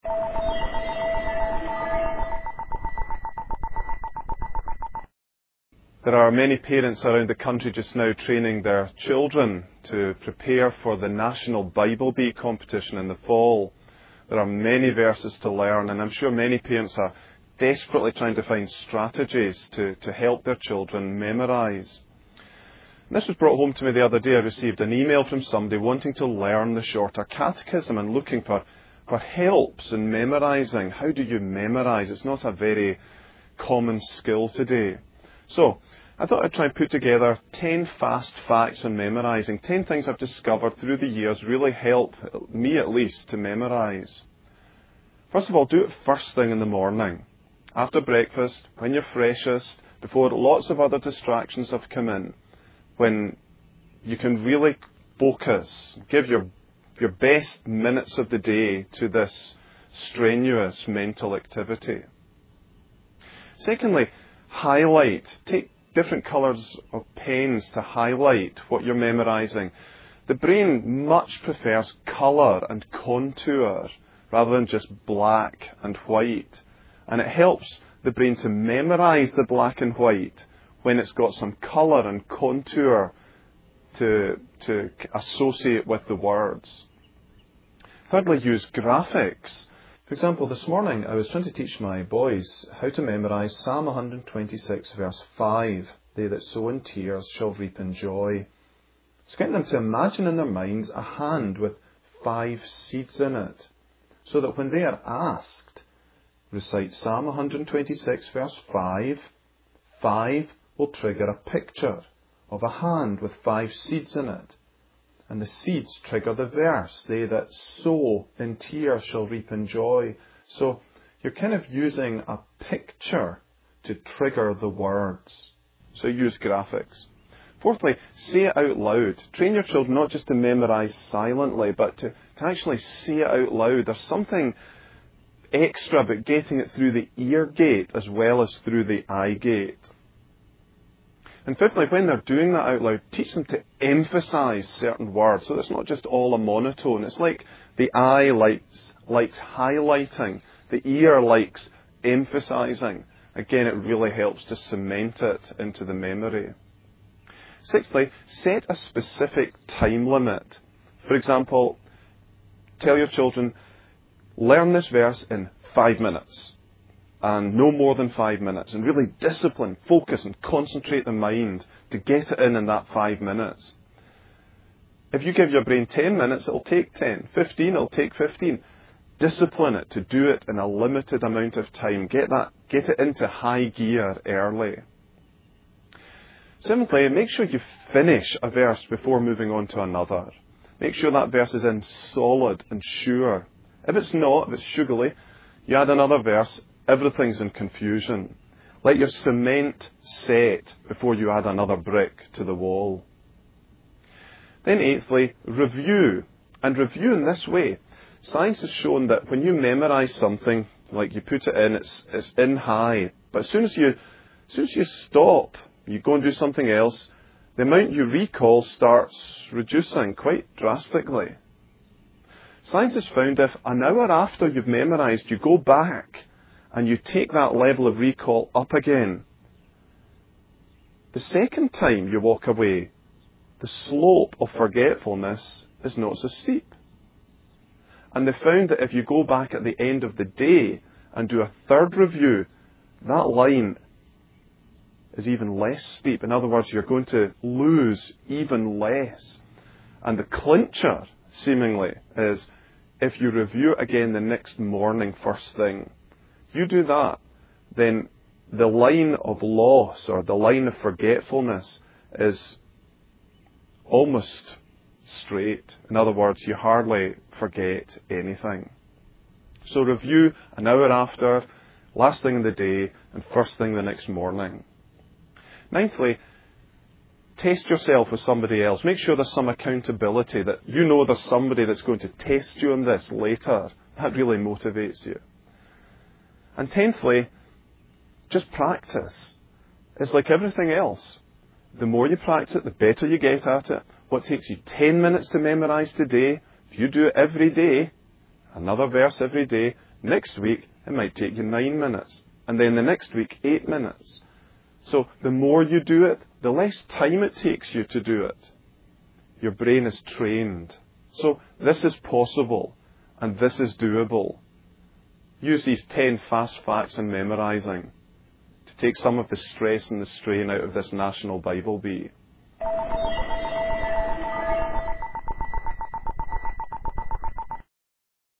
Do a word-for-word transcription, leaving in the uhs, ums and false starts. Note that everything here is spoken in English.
There are many parents around the country just now training their children to prepare for the National Bible Bee competition in the fall. There are many verses to learn, and I'm sure many parents are desperately trying to find strategies to, to help their children memorise. This was brought home to me the other day. I received an email from somebody wanting to learn the shorter catechism and looking for, for helps in memorising. How do you memorise? It's not a very common skill today. So, I thought I'd try and put together ten fast facts on memorising. ten things I've discovered through the years really help, me at least, to memorise. First of all, do it first thing in the morning. After breakfast, when you're freshest, before lots of other distractions have come in. When you can really focus, give your, your best minutes of the day to this strenuous mental activity. Secondly, highlight. Take different colours of pens to highlight what you're memorising. The brain much prefers colour and contour rather than just black and white. And it helps the brain to memorise the black and white when it's got some colour and contour to, to associate with the words. Thirdly, use graphics. For example, this morning I was trying to teach my boys how to memorise Psalm one twenty-six verse five. They that sow in tears shall reap in joy. So getting them to imagine in their minds a hand with five seeds in it, so that when they are asked, recite Psalm one twenty-six verse five, five will trigger a picture of a hand with five seeds in it. And the seeds trigger the verse, they that sow in tears shall reap in joy. So you're kind of using a picture to trigger the words. So use graphics. Fourthly, say it out loud. Train your children not just to memorise silently, but to, to actually say it out loud. There's something extra about getting it through the ear gate as well as through the eye gate. And fifthly, when they're doing that out loud, teach them to emphasise certain words. So it's not just all a monotone. It's like the eye likes, likes highlighting. The ear likes emphasising. Again, it really helps to cement it into the memory. Sixthly, set a specific time limit. For example, tell your children, learn this verse in five minutes. And no more than five minutes. And really discipline, focus and concentrate the mind to get it in in that five minutes. If you give your brain ten minutes, it'll take ten. fifteen, it'll take fifteen. Discipline it to do it in a limited amount of time. Get that, get it into high gear early. Seventhly, make sure you finish a verse before moving on to another. Make sure that verse is in solid and sure. If it's not, if it's sugary, you add another verse, everything's in confusion. Let your cement set before you add another brick to the wall. Then eighthly, review. And review in this way. Science has shown that when you memorise something, like you put it in, it's, it's in high. But as soon as you, as soon as you stop, you go and do something else, the amount you recall starts reducing quite drastically. Science has found if an hour after you've memorised, you go back and you take that level of recall up again, the second time you walk away, the slope of forgetfulness is not so steep. And they found that if you go back at the end of the day and do a third review, that line is even less steep. In other words, you're going to lose even less. And the clincher, seemingly, is if you review it again the next morning first thing, you do that, then the line of loss or the line of forgetfulness is almost straight. In other words, you hardly forget anything. So review an hour after, last thing in the day, and first thing the next morning. Ninthly, test yourself with somebody else. Make sure there's some accountability, that you know there's somebody that's going to test you on this later. That really motivates you. And tenthly, just practice. It's like everything else. The more you practice it, the better you get at it. What takes you ten minutes to memorise today, if you do it every day, another verse every day, Next week, it might take you nine minutes. And then the next week, eight minutes. So the more you do it, the less time it takes you to do it. Your brain is trained. So this is possible, and this is doable. Use these ten fast facts in memorising to take some of the stress and the strain out of this National Bible Bee.